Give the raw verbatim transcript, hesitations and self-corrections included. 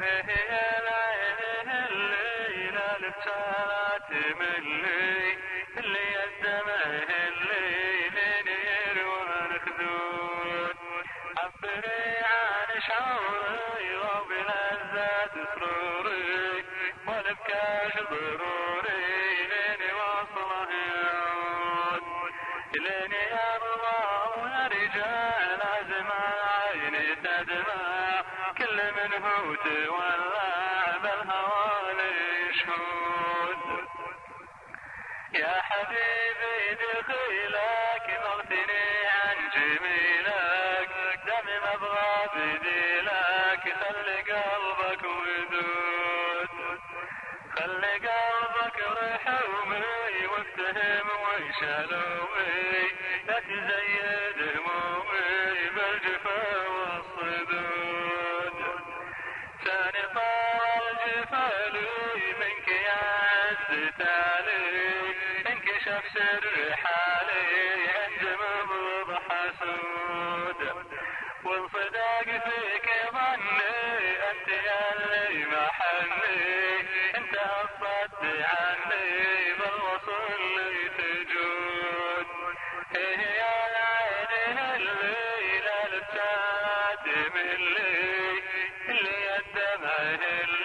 هي العين الليلة لبسات ملي اللي الدمع الليل يروى الخدود عبري عن شعوري وبلذات سروري ولبكاش ضروري لين وصله يعود لين يرضى يا رجال أزمع عيني تدمع كل من هو تولع بالهوى ليشهد يا حبيبي دخيلك مغتني عن جميلك دمي مبغى بديلك خلي قلبك ودود خلي قلبك رحومي وافتهم ويشالومي لا تزيد همومي بالجفا والصدود ثاني طال جفالي منك يا عز تالي انكشف سر حالي عند مبض حسود والصداق فيك ظني انت يا اللي محني انت اصدت عني بالوصل لي تجود هي يا العين الليلة لبسات ملي اللي الدمع اللي